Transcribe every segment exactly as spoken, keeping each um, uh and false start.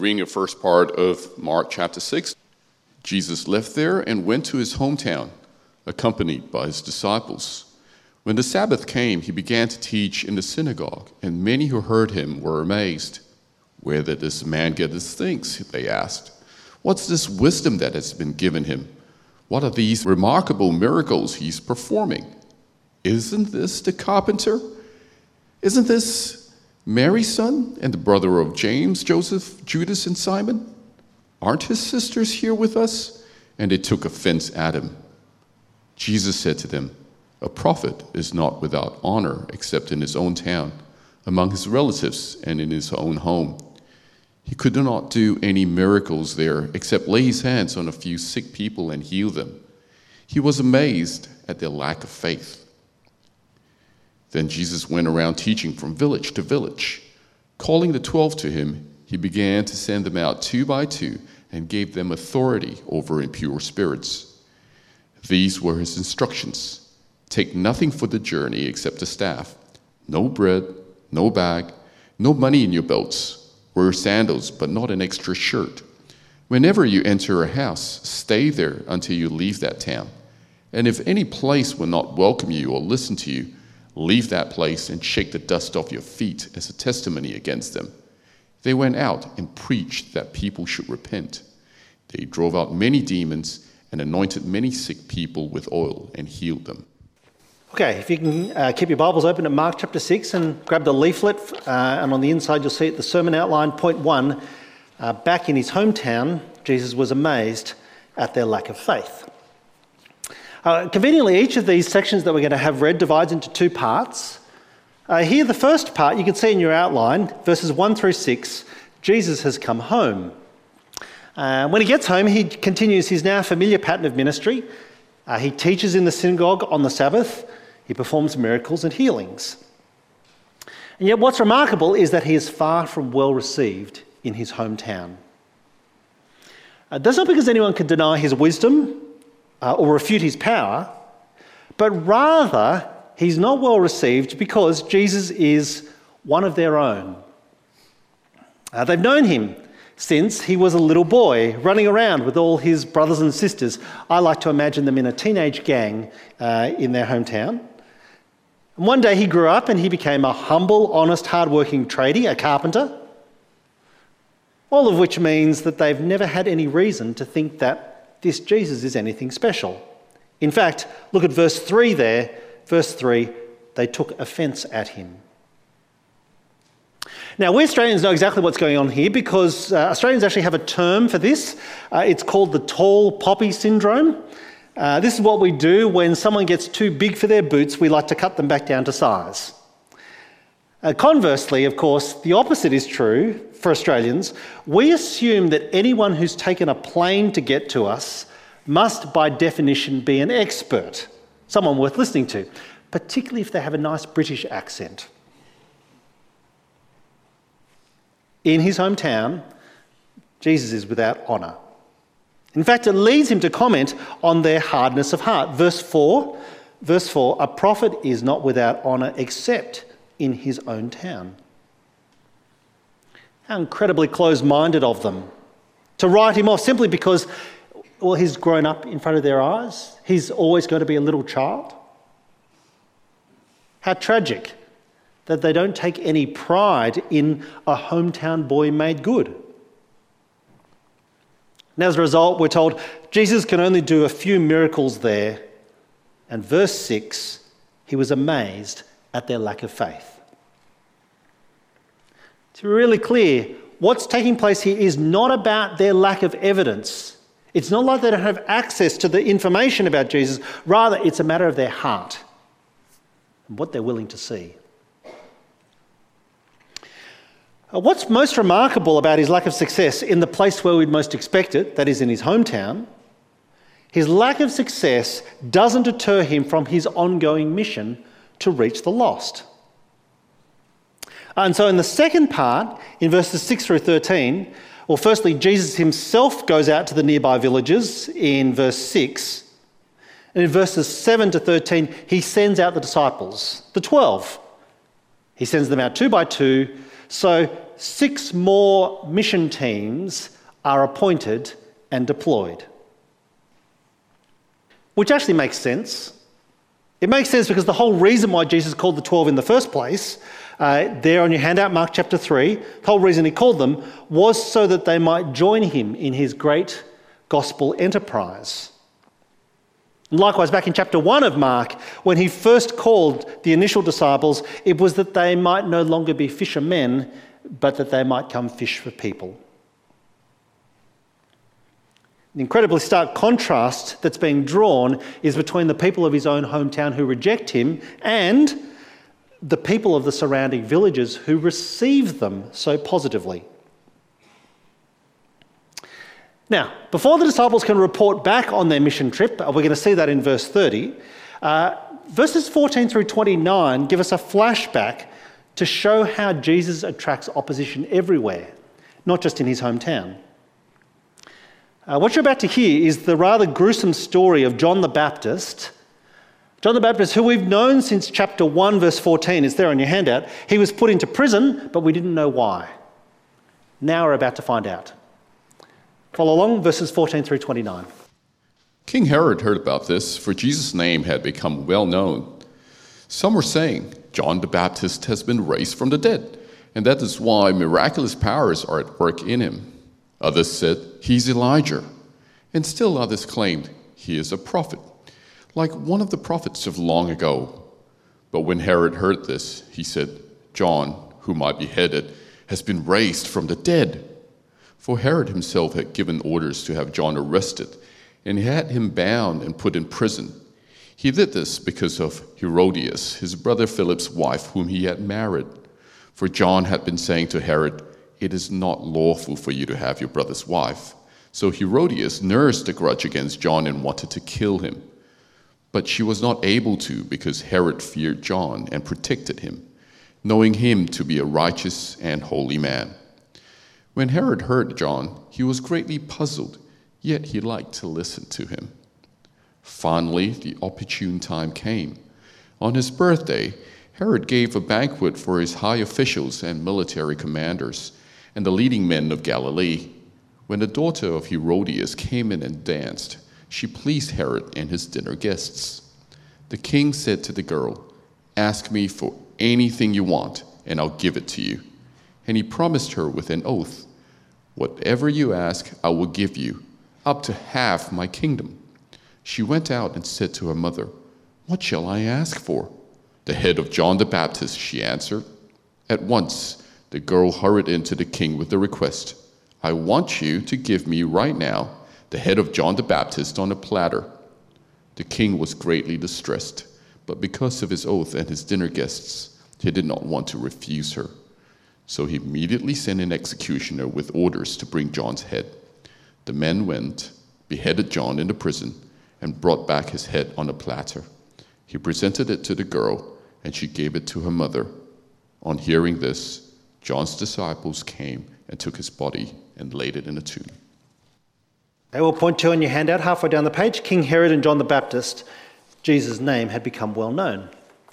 Reading the first part of Mark chapter six, Jesus left there and went to his hometown, accompanied by his disciples. When the Sabbath came, he began to teach in the synagogue, and many who heard him were amazed. "Where did this man get his things?" they asked. "What's this wisdom that has been given him? What are these remarkable miracles he's performing? Isn't this the carpenter? Isn't this Mary's son and the brother of James, Joseph, Judas, and Simon? Aren't his sisters here with us?" And they took offense at him. Jesus said to them, "A prophet is not without honor except in his own town, among his relatives, and in his own home." He could not do any miracles there except lay his hands on a few sick people and heal them. He was amazed at their lack of faith. Then Jesus went around teaching from village to village. Calling the twelve to him, he began to send them out two by two and gave them authority over impure spirits. These were his instructions. "Take nothing for the journey except a staff, no bread, no bag, no money in your belts. Wear sandals, but not an extra shirt. Whenever you enter a house, stay there until you leave that town. And if any place will not welcome you or listen to you, leave that place and shake the dust off your feet as a testimony against them." They went out and preached that people should repent. They drove out many demons and anointed many sick people with oil and healed them. Okay, if you can uh, keep your Bibles open at Mark chapter six and grab the leaflet, uh, and on the inside you'll see it, the sermon outline, point one. Uh, back in his hometown, Jesus was amazed at their lack of faith. Uh, conveniently, each of these sections that we're going to have read divides into two parts. Uh, here, the first part, you can see in your outline, verses one through six, Jesus has come home. Uh, when he gets home, he continues his now familiar pattern of ministry. Uh, he teaches in the synagogue on the Sabbath. He performs miracles and healings. And yet what's remarkable is that he is far from well received in his hometown. Uh, that's not because anyone can deny his wisdom uh, or refute his power, but rather he's not well received because Jesus is one of their own. Uh, they've known him since he was a little boy, running around with all his brothers and sisters. I like to imagine them in a teenage gang uh, in their hometown. And one day he grew up and he became a humble, honest, hard-working tradie, a carpenter, all of which means that they've never had any reason to think that this Jesus is anything special. In fact, look at verse three there. Verse three, they took offence at him. Now, we Australians know exactly what's going on here because uh, Australians actually have a term for this. Uh, it's called the tall poppy syndrome. Uh, this is what we do when someone gets too big for their boots. We like to cut them back down to size. Uh, conversely, of course, the opposite is true for Australians. We assume that anyone who's taken a plane to get to us must, by definition, be an expert, someone worth listening to, particularly if they have a nice British accent. In his hometown, Jesus is without honour. In fact, it leads him to comment on their hardness of heart. Verse four, verse four, "A prophet is not without honour except in his own town." How incredibly close-minded of them to write him off simply because, well, he's grown up in front of their eyes. He's always going to be a little child. How tragic that they don't take any pride in a hometown boy made good. And as a result, we're told Jesus can only do a few miracles there. And verse six, he was amazed at their lack of faith. To be really clear, what's taking place here is not about their lack of evidence. It's not like they don't have access to the information about Jesus. Rather, it's a matter of their heart and what they're willing to see. What's most remarkable about his lack of success in the place where we'd most expect it, that is in his hometown, his lack of success doesn't deter him from his ongoing mission to reach the lost. And so in the second part, in verses six through thirteen, well, firstly, Jesus himself goes out to the nearby villages in verse six. And in verses seven to thirteen, he sends out the disciples, the twelve. He sends them out two by two. So six more mission teams are appointed and deployed. Which actually makes sense. It makes sense because the whole reason why Jesus called the twelve in the first place, uh, there on your handout, Mark chapter three, the whole reason he called them was so that they might join him in his great gospel enterprise. And likewise, back in chapter one of Mark, when he first called the initial disciples, it was that they might no longer be fishermen, but that they might come fish for people. The incredibly stark contrast that's being drawn is between the people of his own hometown who reject him and the people of the surrounding villages who receive them so positively. Now, before the disciples can report back on their mission trip, we're going to see that in verse thirty, uh, verses fourteen through twenty-nine give us a flashback to show how Jesus attracts opposition everywhere, not just in his hometown. Uh, what you're about to hear is the rather gruesome story of John the Baptist. John the Baptist, who we've known since chapter one, verse fourteen, it's there on your handout. He was put into prison, but we didn't know why. Now we're about to find out. Follow along, verses fourteen through twenty-nine. King Herod heard about this, for Jesus' name had become well known. Some were saying, John the Baptist has been raised from the dead, and that is why miraculous powers are at work in him. Others said, he's Elijah. And still others claimed, he is a prophet, like one of the prophets of long ago. But when Herod heard this, he said, John, whom I beheaded, has been raised from the dead. For Herod himself had given orders to have John arrested, and he had him bound and put in prison. He did this because of Herodias, his brother Philip's wife, whom he had married. For John had been saying to Herod, it is not lawful for you to have your brother's wife. So Herodias nursed a grudge against John and wanted to kill him. But she was not able to because Herod feared John and protected him, knowing him to be a righteous and holy man. When Herod heard John, he was greatly puzzled, yet he liked to listen to him. Finally, the opportune time came. On his birthday, Herod gave a banquet for his high officials and military commanders, and the leading men of Galilee. When the daughter of Herodias came in and danced, she pleased Herod and his dinner guests. The king said to the girl, ask me for anything you want, and I'll give it to you. And he promised her with an oath, whatever you ask, I will give you, up to half my kingdom. She went out and said to her mother, what shall I ask for? The head of John the Baptist, she answered. At once, the girl hurried into the king with the request, I want you to give me right now the head of John the Baptist on a platter. The king was greatly distressed, but because of his oath and his dinner guests, he did not want to refuse her. So he immediately sent an executioner with orders to bring John's head. The men went, beheaded John in the prison, and brought back his head on a platter. He presented it to the girl, and she gave it to her mother. On hearing this, John's disciples came and took his body and laid it in a tomb. They will point to on your handout, halfway down the page, King Herod and John the Baptist. Jesus' name had become well known.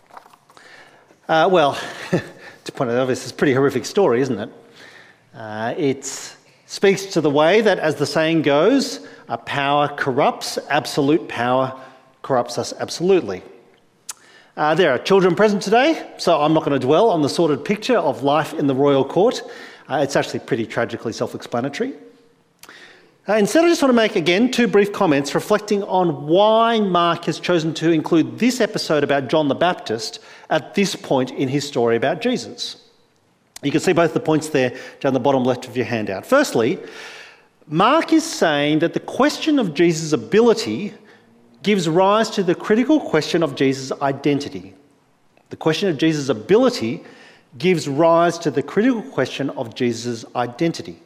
Uh, well, to point out, obviously, it's a pretty horrific story, isn't it? Uh, it speaks to the way that, as the saying goes, uh, power corrupts, absolute power corrupts us absolutely. Uh, there are children present today, so I'm not going to dwell on the sordid picture of life in the royal court. Uh, it's actually pretty tragically self-explanatory. Uh, instead, I just want to make, again, two brief comments reflecting on why Mark has chosen to include this episode about John the Baptist at this point in his story about Jesus. You can see both the points there down the bottom left of your handout. Firstly, Mark is saying that the question of Jesus' ability gives rise to the critical question of Jesus' identity. The question of Jesus' ability gives rise to the critical question of Jesus' identity.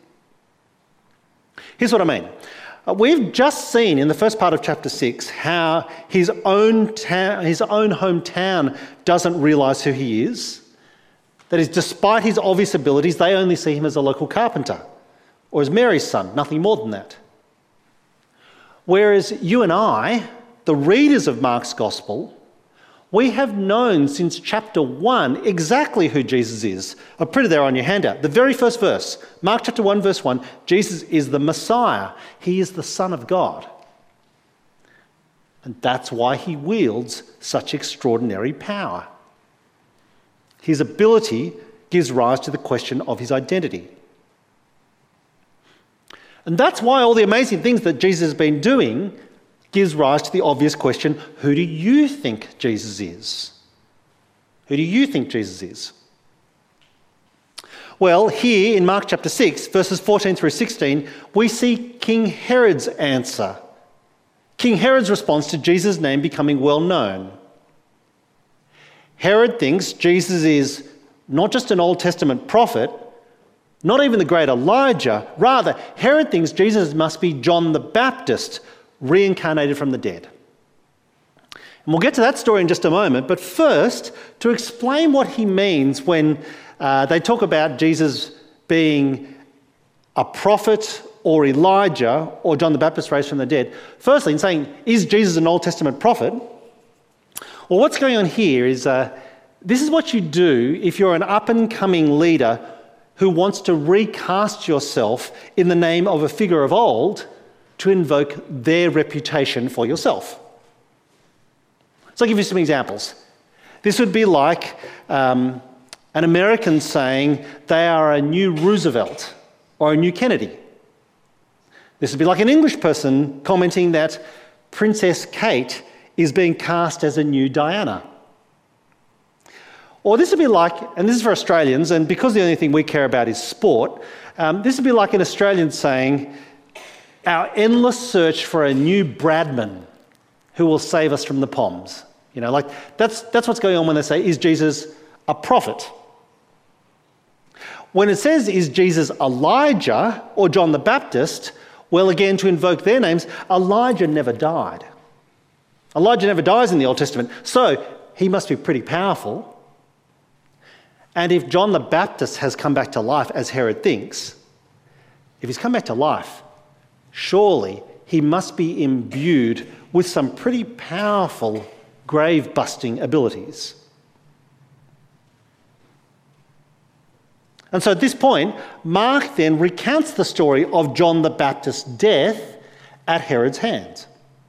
Here's what I mean. Uh, we've just seen in the first part of chapter six how his own, ta- his own hometown doesn't realise who he is. That is, despite his obvious abilities, they only see him as a local carpenter or as Mary's son, nothing more than that. Whereas you and I, the readers of Mark's Gospel, We have known since chapter one exactly who Jesus is. I put it there on your handout. The very first verse, Mark chapter one, verse one, Jesus is the Messiah. He is the Son of God. And that's why he wields such extraordinary power. His ability gives rise to the question of his identity. And that's why all the amazing things that Jesus has been doing gives rise to the obvious question, who do you think Jesus is? Who do you think Jesus is? Well, here in Mark chapter six, verses fourteen through sixteen, we see King Herod's answer. King Herod's response to Jesus' name becoming well known. Herod thinks Jesus is not just an Old Testament prophet, not even the great Elijah. Rather, Herod thinks Jesus must be John the Baptist, reincarnated from the dead. And we'll get to that story in just a moment, but first, to explain what he means when uh, they talk about Jesus being a prophet or Elijah or John the Baptist raised from the dead. Firstly, in saying, is Jesus an Old Testament prophet? Well, what's going on here is uh, this is what you do if you're an up-and-coming leader who wants to recast yourself in the name of a figure of old to invoke their reputation for yourself. So I'll give you some examples. This would be like um, an American saying they are a new Roosevelt or a new Kennedy. This would be like an English person commenting that Princess Kate is being cast as a new Diana. Or this would be like, and this is for Australians, and because the only thing we care about is sport, um, this would be like an Australian saying, our endless search for a new Bradman who will save us from the Poms. You know, like that's, that's what's going on when they say, is Jesus a prophet? When it says, is Jesus Elijah or John the Baptist, well, again, to invoke their names, Elijah never died. Elijah never dies in the Old Testament, so he must be pretty powerful. And if John the Baptist has come back to life, as Herod thinks, if he's come back to life, surely he must be imbued with some pretty powerful grave-busting abilities. And so at this point, Mark then recounts the story of John the Baptist's death at Herod's hands.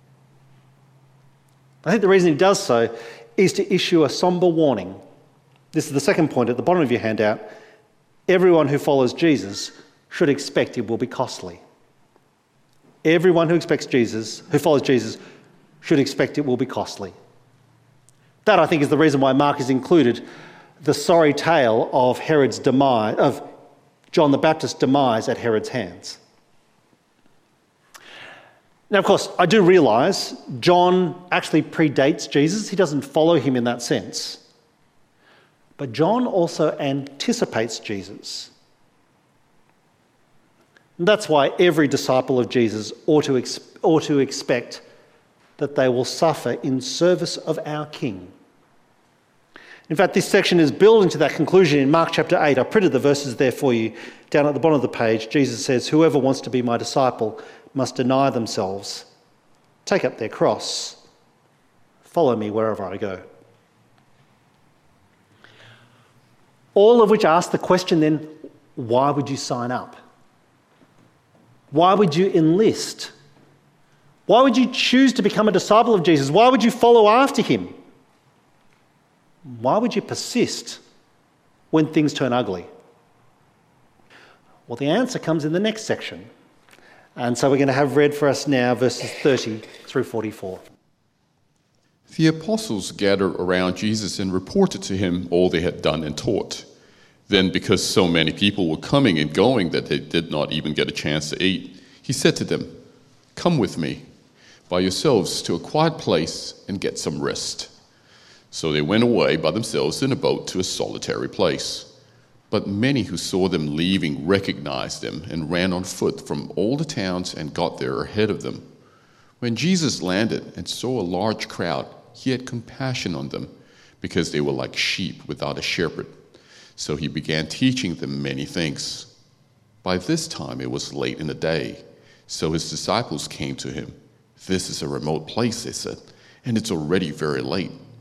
I think the reason he does so is to issue a sombre warning. This is the second point at the bottom of your handout. Everyone who follows Jesus should expect it will be costly. Everyone who expects Jesus, who follows Jesus, should expect it will be costly. That, I think, is the reason why Mark has included the sorry tale of Herod's demise, of John the Baptist's demise at Herod's hands. Now, of course, I do realise John actually predates Jesus. He doesn't follow him in that sense. But John also anticipates Jesus. And that's why every disciple of Jesus ought to, ex- ought to expect that they will suffer in service of our King. In fact, this section is building to that conclusion in Mark chapter eight. I printed the verses there for you. Down at the bottom of the page, Jesus says, whoever wants to be my disciple must deny themselves, take up their cross, follow me wherever I go. All of which ask the question then, why would you sign up? Why would you enlist? Why would you choose to become a disciple of Jesus? Why would you follow after him? Why would you persist when things turn ugly? Well, the answer comes in the next section. And so we're going to have read for us now verses thirty through forty-four. The apostles gathered around Jesus and reported to him all they had done and taught. Then, because so many people were coming and going that they did not even get a chance to eat, he said to them, "Come with me by yourselves to a quiet place and get some rest." So they went away by themselves in a boat to a solitary place. But many who saw them leaving recognized them and ran on foot from all the towns and got there ahead of them. When Jesus landed and saw a large crowd, he had compassion on them because they were like sheep without a shepherd. So he began teaching them many things. By this time it was late in the day, so his disciples came to him. "This is a remote place," they said, "and it's already very late.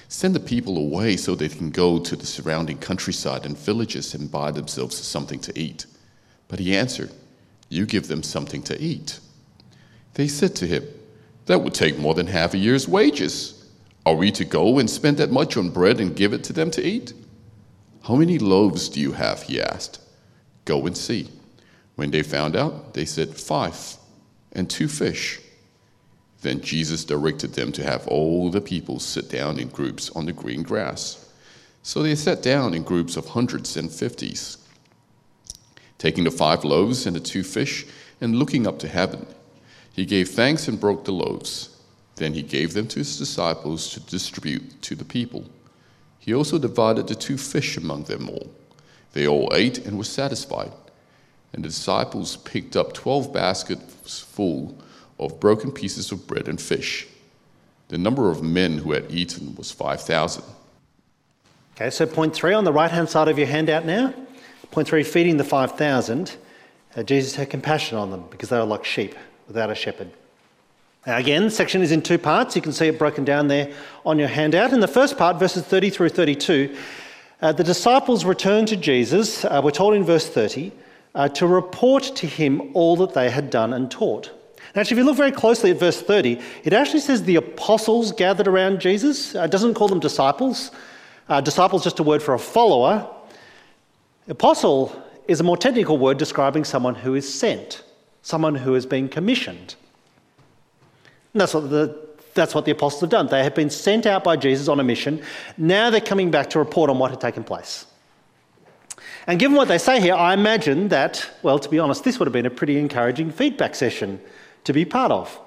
Send the people away so they can go to the surrounding countryside and villages and buy themselves something to eat." But he answered, "You give them something to eat." They said to him, "That would take more than half a year's wages. Are we to go and spend that much on bread and give it to them to eat?" "How many loaves do you have?" he asked. "Go and see." When they found out, they said, "Five, and two fish." Then Jesus directed them to have all the people sit down in groups on the green grass. So they sat down in groups of hundreds and fifties. Taking the five loaves and the two fish, and looking up to heaven, he gave thanks and broke the loaves. Then he gave them to his disciples to distribute to the people. He also divided the two fish among them all. They all ate and were satisfied. And the disciples picked up twelve baskets full of broken pieces of bread and fish. The number of men who had eaten was five thousand. Okay, so point three on the right-hand side of your handout now. Point three, feeding the five thousand. Uh, Jesus had compassion on them because they were like sheep without a shepherd. Now again, the section is in two parts. You can see it broken down there on your handout. In the first part, verses thirty through thirty-two, uh, the disciples returned to Jesus, uh, we're told in verse thirty, uh, to report to him all that they had done and taught. Now, actually, if you look very closely at verse thirty, it actually says the apostles gathered around Jesus. Uh, it doesn't call them disciples. Uh, disciple is just a word for a follower. Apostle is a more technical word describing someone who is sent, someone who has been commissioned. And that's what the, that's what the apostles have done. They have been sent out by Jesus on a mission. Now they're coming back to report on what had taken place. And given what they say here, I imagine that, well, to be honest, this would have been a pretty encouraging feedback session to be part of.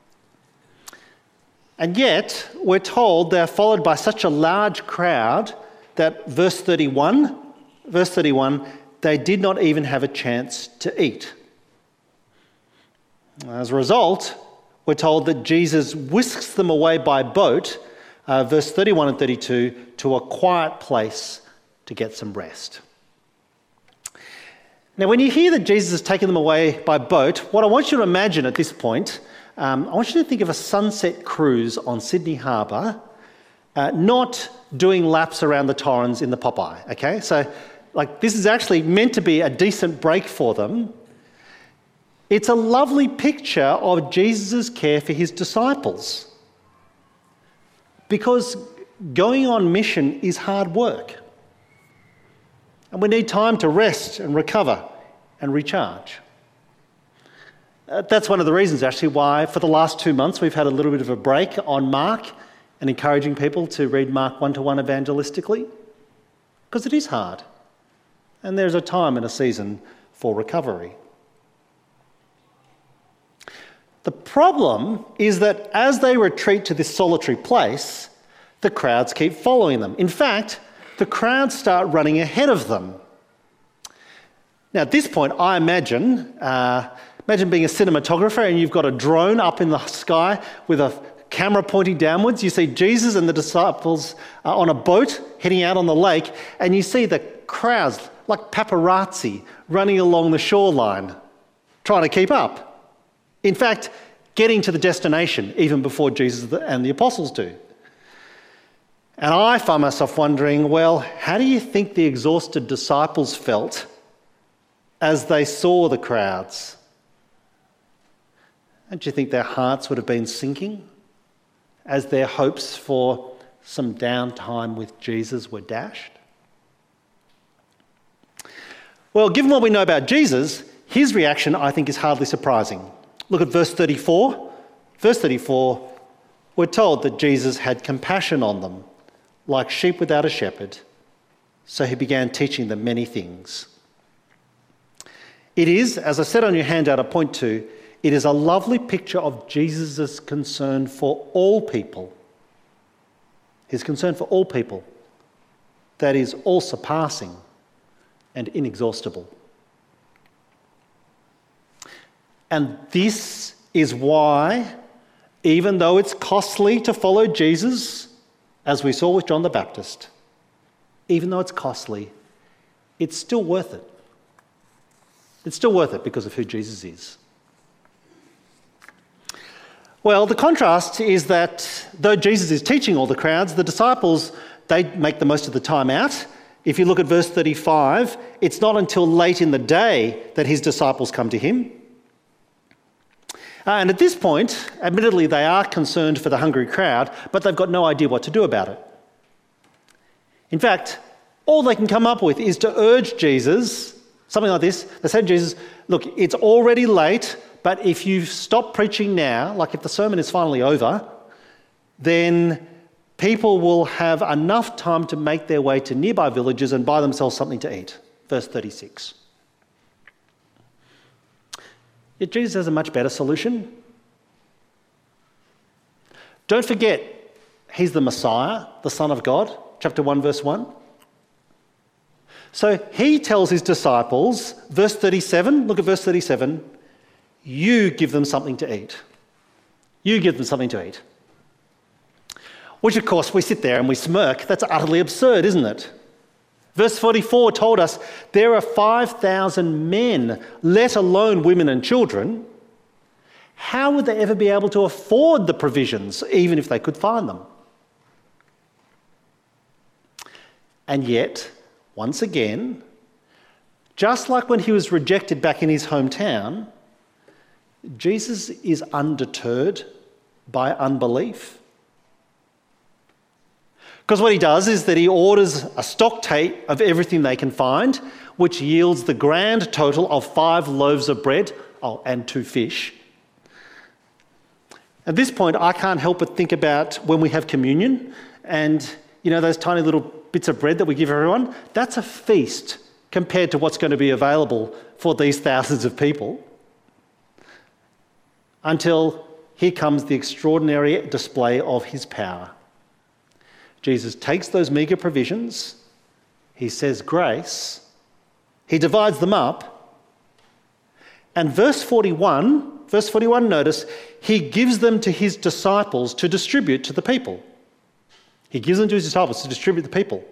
And yet, we're told they're followed by such a large crowd that verse thirty-one, verse thirty-one, they did not even have a chance to eat. As a result, we're told that Jesus whisks them away by boat, uh, verse thirty-one and thirty-two, to a quiet place to get some rest. Now, when you hear that Jesus has taken them away by boat, what I want you to imagine at this point, um, I want you to think of a sunset cruise on Sydney Harbour, uh, not doing laps around the Torrens in the Popeye, okay? So, like, this is actually meant to be a decent break for them. It's a lovely picture of Jesus' care for his disciples. Because going on mission is hard work. And we need time to rest and recover and recharge. Uh, that's one of the reasons, actually, why for the last two months we've had a little bit of a break on Mark and encouraging people to read Mark one-to-one evangelistically. Because it is hard. And there's a time and a season for recovery. The problem is that as they retreat to this solitary place, the crowds keep following them. In fact, the crowds start running ahead of them. Now, at this point, I imagine, uh, imagine being a cinematographer and you've got a drone up in the sky with a camera pointing downwards. You see Jesus and the disciples uh, on a boat heading out on the lake, and you see the crowds, like paparazzi, running along the shoreline, trying to keep up. In fact, getting to the destination even before Jesus and the apostles do. And I find myself wondering, well, how do you think the exhausted disciples felt as they saw the crowds? Don't you think their hearts would have been sinking as their hopes for some downtime with Jesus were dashed? Well, given what we know about Jesus, his reaction, I think, is hardly surprising. Look at verse thirty-four. Verse thirty-four, we're told that Jesus had compassion on them, like sheep without a shepherd, so he began teaching them many things. It is, as I said on your handout at point two, it is a lovely picture of Jesus' concern for all people. His concern for all people, that is all-surpassing and inexhaustible. And this is why, even though it's costly to follow Jesus, as we saw with John the Baptist, even though it's costly, it's still worth it. It's still worth it because of who Jesus is. Well, the contrast is that though Jesus is teaching all the crowds, the disciples, they make the most of the time out. If you look at verse thirty-five, it's not until late in the day that his disciples come to him. Uh, and at this point, admittedly, they are concerned for the hungry crowd, but they've got no idea what to do about it. In fact, all they can come up with is to urge Jesus, something like this. They say to Jesus, look, it's already late, but if you stop preaching now, like if the sermon is finally over, then people will have enough time to make their way to nearby villages and buy themselves something to eat. Verse thirty-six. Yet Jesus has a much better solution. Don't forget, he's the Messiah, the Son of God, chapter one, verse one. So he tells his disciples, verse thirty-seven, look at verse thirty-seven, you give them something to eat. You give them something to eat. Which, of course, we sit there and we smirk. That's utterly absurd, isn't it? Verse forty-four told us there are five thousand men, let alone women and children. How would they ever be able to afford the provisions, even if they could find them? And yet, once again, just like when he was rejected back in his hometown, Jesus is undeterred by unbelief. Because what he does is that he orders a stock take of everything they can find, which yields the grand total of five loaves of bread oh, and two fish. At this point, I can't help but think about when we have communion and, you know, those tiny little bits of bread that we give everyone. That's a feast compared to what's going to be available for these thousands of people. Until here comes the extraordinary display of his power. Jesus takes those meagre provisions, he says grace, he divides them up, and verse forty-one, verse forty-one, notice, he gives them to his disciples to distribute to the people. He gives them to his disciples to distribute to the people.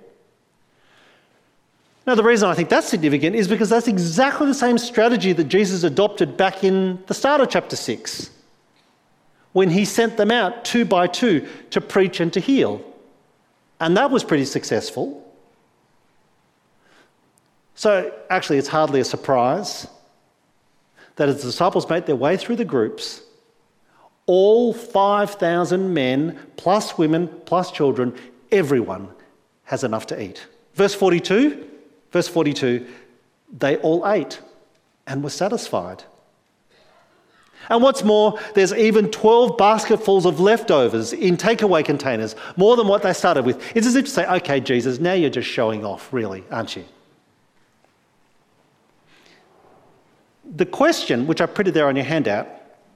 Now, the reason I think that's significant is because that's exactly the same strategy that Jesus adopted back in the start of chapter six, when he sent them out two by two to preach and to heal. And that was pretty successful. So actually, it's hardly a surprise that as the disciples made their way through the groups, all five thousand men, plus women, plus children, everyone has enough to eat. Verse forty-two, verse forty-two, they all ate and were satisfied. And what's more, there's even twelve basketfuls of leftovers in takeaway containers, more than what they started with. It's as if to say, okay, Jesus, now you're just showing off, really, aren't you? The question, which I printed there on your handout,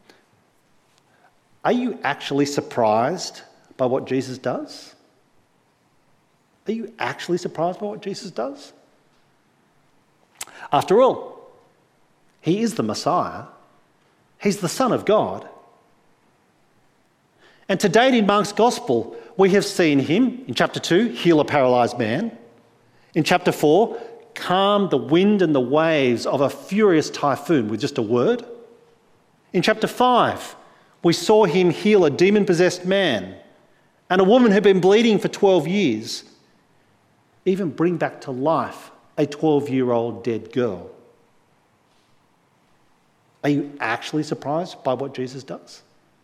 are you actually surprised by what Jesus does? Are you actually surprised by what Jesus does? After all, he is the Messiah. He's the Son of God. And to date in Mark's Gospel, we have seen him, in chapter two, heal a paralysed man. In chapter four, calm the wind and the waves of a furious typhoon with just a word. In chapter five, we saw him heal a demon-possessed man and a woman who'd been bleeding for twelve years, even bring back to life a twelve-year-old dead girl. Are you actually surprised by what Jesus does?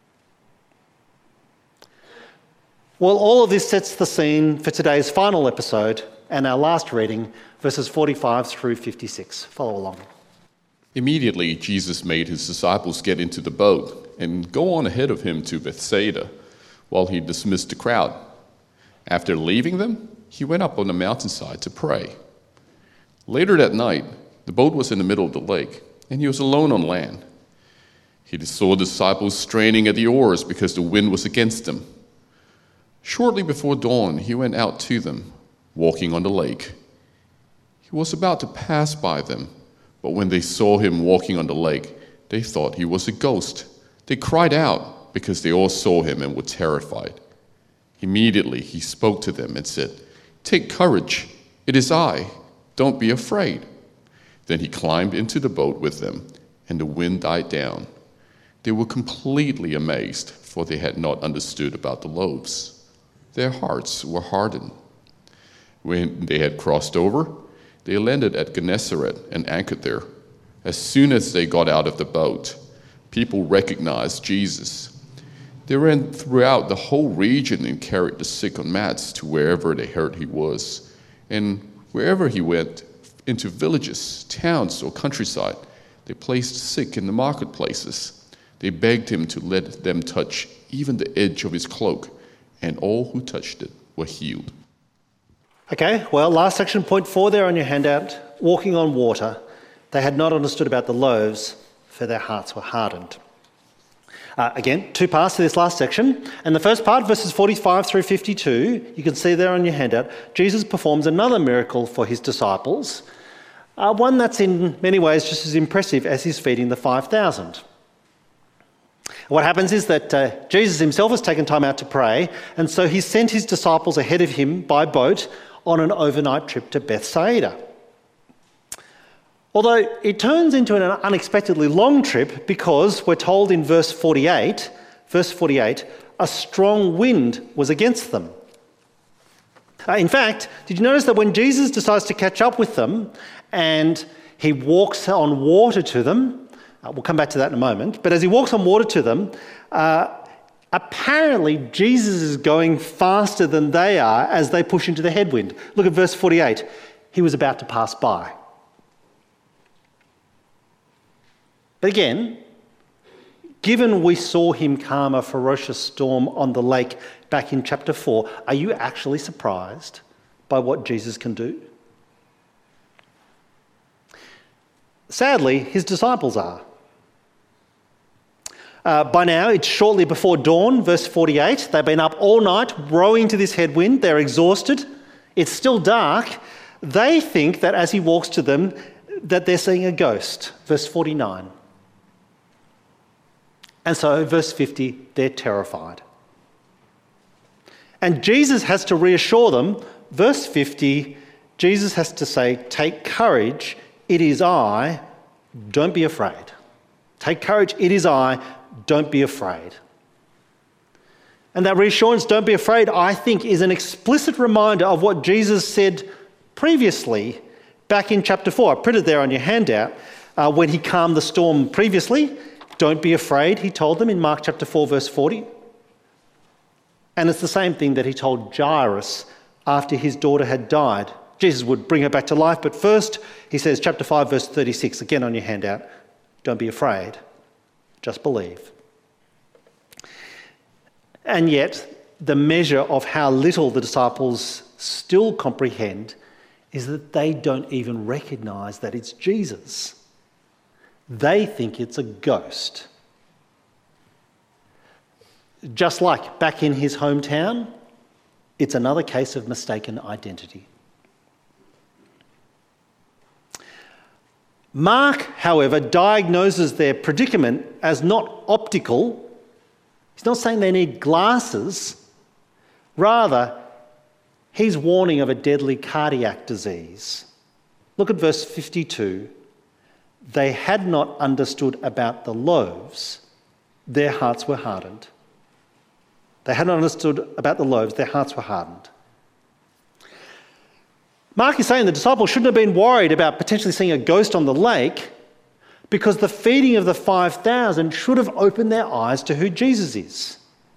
Well, all of this sets the scene for today's final episode and our last reading, verses forty-five through fifty-six. Follow along. Immediately, Jesus made his disciples get into the boat and go on ahead of him to Bethsaida while he dismissed the crowd. After leaving them, he went up on the mountainside to pray. Later that night, the boat was in the middle of the lake, and he was alone on land. He saw the disciples straining at the oars because the wind was against them. Shortly before dawn, he went out to them, walking on the lake. He was about to pass by them, but when they saw him walking on the lake, they thought he was a ghost. They cried out because they all saw him and were terrified. Immediately he spoke to them and said, "Take courage, it is I, don't be afraid." Then he climbed into the boat with them, and the wind died down. They were completely amazed, for they had not understood about the loaves. Their hearts were hardened. When they had crossed over, they landed at Gennesaret and anchored there. As soon as they got out of the boat, people recognized Jesus. They ran throughout the whole region and carried the sick on mats to wherever they heard he was. And wherever he went, into villages, towns, or countryside, they placed sick in the marketplaces. They begged him to let them touch even the edge of his cloak, and all who touched it were healed. Okay, well, last section, point four there on your handout, walking on water. They had not understood about the loaves, for their hearts were hardened. Uh, again, two parts to this last section. And the first part, verses forty-five through fifty-two, you can see there on your handout, Jesus performs another miracle for his disciples, uh, one that's in many ways just as impressive as his feeding the five thousand. What happens is that uh, Jesus himself has taken time out to pray, and so he sent his disciples ahead of him by boat on an overnight trip to Bethsaida. Although it turns into an unexpectedly long trip because we're told in verse forty-eight, verse forty-eight, a strong wind was against them. Uh, in fact, did you notice that when Jesus decides to catch up with them and he walks on water to them, uh, we'll come back to that in a moment, but as he walks on water to them, uh, apparently Jesus is going faster than they are as they push into the headwind. Look at verse forty-eight. He was about to pass by. But again, given we saw him calm a ferocious storm on the lake back in chapter four, are you actually surprised by what Jesus can do? Sadly, his disciples are. Uh, by now, it's shortly before dawn, verse forty-eight. They've been up all night rowing to this headwind. They're exhausted. It's still dark. They think that as he walks to them, that they're seeing a ghost, verse forty-nine. And so, verse fifty, they're terrified. And Jesus has to reassure them. Verse fifty, Jesus has to say, take courage, it is I, don't be afraid. Take courage, it is I, don't be afraid. And that reassurance, don't be afraid, I think is an explicit reminder of what Jesus said previously back in chapter four. I printed there on your handout uh, when he calmed the storm previously. Don't be afraid, he told them in Mark chapter four, verse forty. And it's the same thing that he told Jairus after his daughter had died. Jesus would bring her back to life, but first he says, chapter five, verse thirty-six, again on your handout, don't be afraid, just believe. And yet, the measure of how little the disciples still comprehend is that they don't even recognise that it's Jesus. They think it's a ghost. Just like back in his hometown, it's another case of mistaken identity. Mark, however, diagnoses their predicament as not optical. He's not saying they need glasses. Rather, he's warning of a deadly cardiac disease. Look at verse fifty-two. They had not understood about the loaves, their hearts were hardened. They had not understood about the loaves, their hearts were hardened. Mark is saying the disciples shouldn't have been worried about potentially seeing a ghost on the lake because the feeding of the five thousand should have opened their eyes to who Jesus is.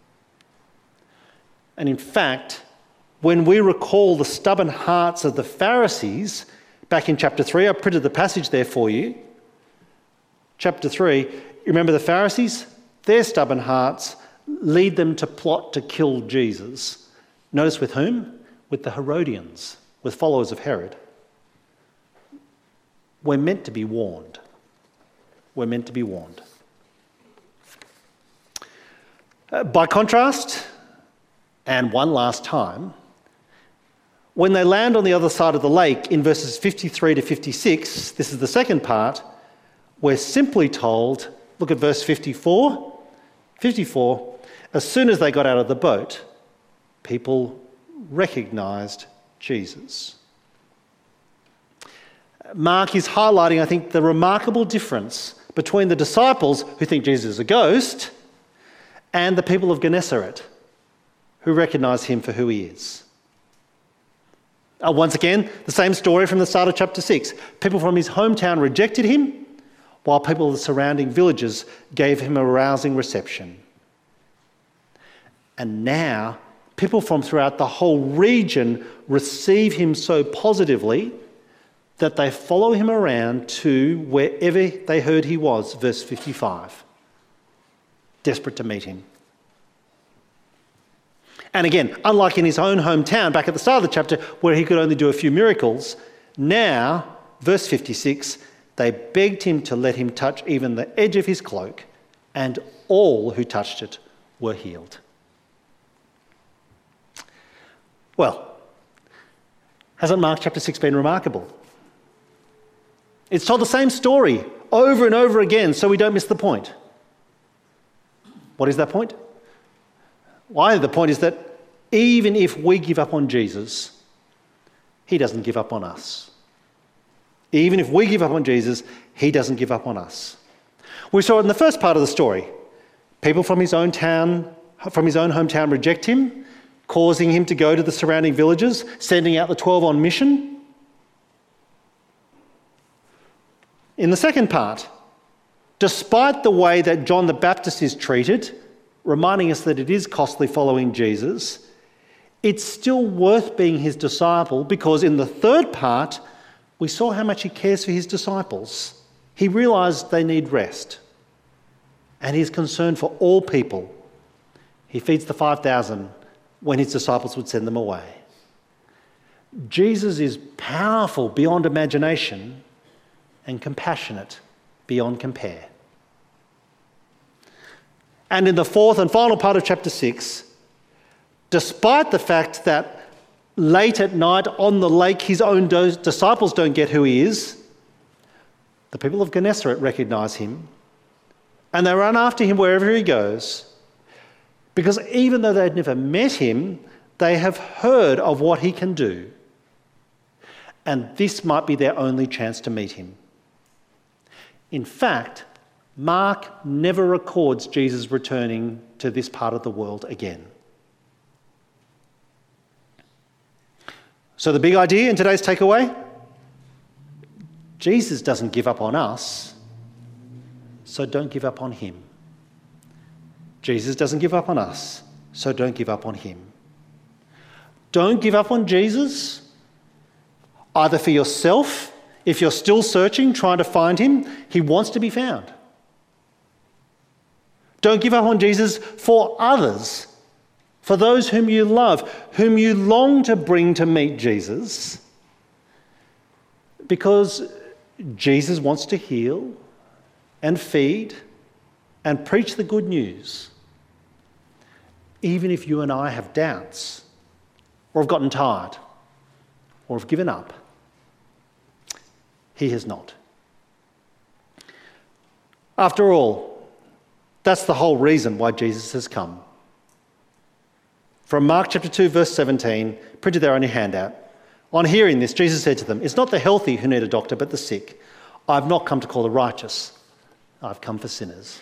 And in fact, when we recall the stubborn hearts of the Pharisees, back in chapter three, I printed the passage there for you. Chapter three, you remember the Pharisees? Their stubborn hearts lead them to plot to kill Jesus. Notice with whom? With the Herodians, with followers of Herod. We're meant to be warned. We're meant to be warned. Uh, by contrast, and one last time, when they land on the other side of the lake in verses fifty-three to fifty-six, this is the second part, we're simply told, look at verse fifty-four. fifty-four, as soon as they got out of the boat, people recognised Jesus. Mark is highlighting, I think, the remarkable difference between the disciples who think Jesus is a ghost and the people of Gennesaret who recognise him for who he is. Uh, once again, the same story from the start of chapter six. People from his hometown rejected him, while people of the surrounding villages gave him a rousing reception. And now, people from throughout the whole region receive him so positively that they follow him around to wherever they heard he was, verse fifty-five, desperate to meet him. And again, unlike in his own hometown back at the start of the chapter where he could only do a few miracles, now, verse fifty-six, they begged him to let him touch even the edge of his cloak, and all who touched it were healed. Well, hasn't Mark chapter six been remarkable? It's told the same story over and over again so we don't miss the point. What is that point? Why? The point is that even if we give up on Jesus, he doesn't give up on us. Even if we give up on Jesus, he doesn't give up on us. We saw it in the first part of the story. People from his own town, from his own hometown reject him, causing him to go to the surrounding villages, sending out the twelve on mission. In the second part, despite the way that John the Baptist is treated, reminding us that it is costly following Jesus, it's still worth being his disciple because in the third part, we saw how much he cares for his disciples. He realised they need rest, and he's concerned for all people. He feeds the five thousand when his disciples would send them away. Jesus is powerful beyond imagination and compassionate beyond compare. And in the fourth and final part of chapter six, despite the fact that late at night on the lake his own disciples don't get who he is, the people of Gennesaret recognise him and they run after him wherever he goes, because even though they'd never met him, they have heard of what he can do. And this might be their only chance to meet him. In fact, Mark never records Jesus returning to this part of the world again. So the big idea in today's takeaway? Jesus doesn't give up on us, so don't give up on him. Jesus doesn't give up on us, so don't give up on him. Don't give up on Jesus, either for yourself, if you're still searching, trying to find him, he wants to be found. Don't give up on Jesus for others, for those whom you love, whom you long to bring to meet Jesus, because Jesus wants to heal and feed and preach the good news, even if you and I have doubts or have gotten tired or have given up. He has not. After all, that's the whole reason why Jesus has come. From Mark chapter two, verse seventeen, printed there on your handout. On hearing this, Jesus said to them, "It's not the healthy who need a doctor, but the sick. I've not come to call the righteous. I've come for sinners."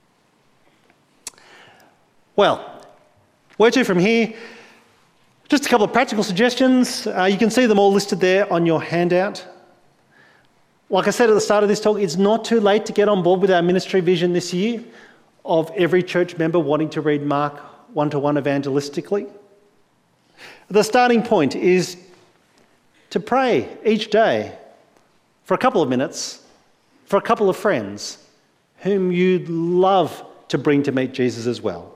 Well, where to from here? Just a couple of practical suggestions. Uh, you can see them all listed there on your handout. Like I said at the start of this talk, it's not too late to get on board with our ministry vision this year of every church member wanting to read Mark one-to-one evangelistically. The starting point is to pray each day for a couple of minutes for a couple of friends whom you'd love to bring to meet Jesus as well.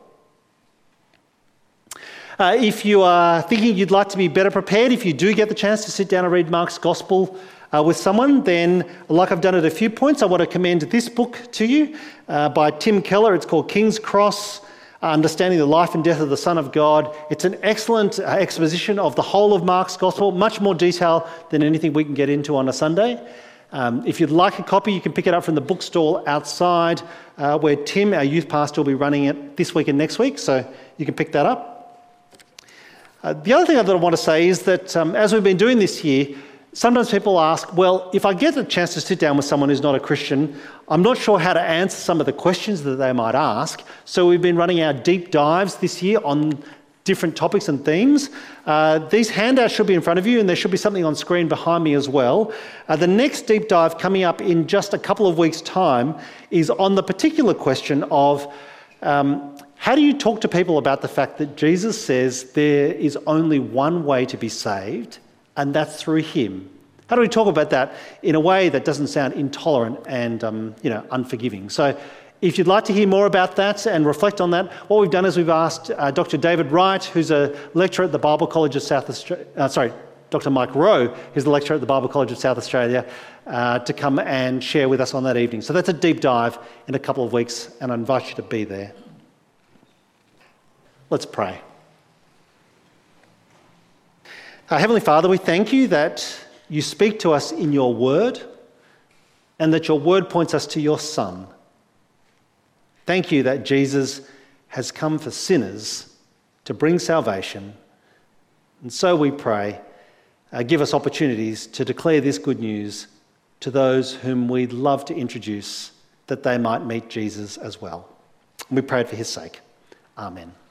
Uh, if you are thinking you'd like to be better prepared, if you do get the chance to sit down and read Mark's Gospel uh, with someone, then like I've done at a few points, I want to commend this book to you uh, by Tim Keller. It's called King's Cross, Understanding the Life and Death of the Son of God. It's an excellent uh, exposition of the whole of Mark's Gospel, much more detail than anything we can get into on a Sunday. Um, if you'd like a copy, you can pick it up from the bookstall outside uh, where Tim, our youth pastor, will be running it this week and next week, so you can pick that up. Uh, the other thing that I want to say is that um, as we've been doing this year, Sometimes people ask, well, if I get a chance to sit down with someone who's not a Christian, I'm not sure how to answer some of the questions that they might ask. So we've been running our deep dives this year on different topics and themes. Uh, these handouts should be in front of you, and there should be something on screen behind me as well. Uh, the next deep dive coming up in just a couple of weeks' time is on the particular question of um, how do you talk to people about the fact that Jesus says there is only one way to be saved, and that's through him? How do we talk about that in a way that doesn't sound intolerant and um, you know, unforgiving? So if you'd like to hear more about that and reflect on that, what we've done is we've asked uh, Doctor David Wright, who's a lecturer at the Bible College of South Australia, uh, sorry, Doctor Mike Rowe, who's the lecturer at the Bible College of South Australia, uh, to come and share with us on that evening. So that's a deep dive in a couple of weeks, and I invite you to be there. Let's pray. Our Heavenly Father, we thank you that you speak to us in your word and that your word points us to your Son. Thank you that Jesus has come for sinners to bring salvation. And so we pray, uh, give us opportunities to declare this good news to those whom we'd love to introduce, that they might meet Jesus as well. And we pray it for his sake. Amen.